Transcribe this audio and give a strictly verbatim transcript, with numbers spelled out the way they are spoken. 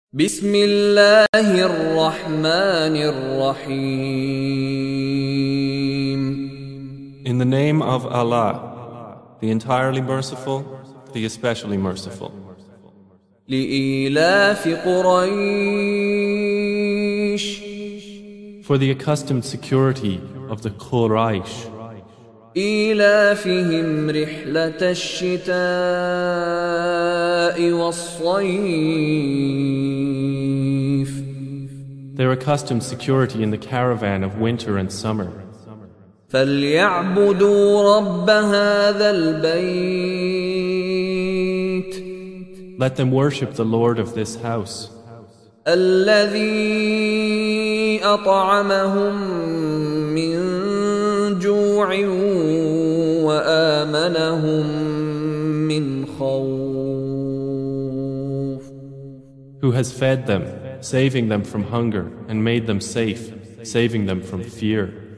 بسم الله الرحمن الرحيم. In the name of Allah, the entirely merciful, the especially merciful. لإيلاف قريش For the accustomed security of the Quraysh, إيلافهم رحلة الشتاء والصيف. their accustomed security in the caravan of winter and summer. فليعبدوا رب هذا البيت Let them worship the Lord of this house, الذي أطعمهم من جوع وآمنهم من خوف. who has fed them, saving them from hunger, and made them safe, saving them from fear.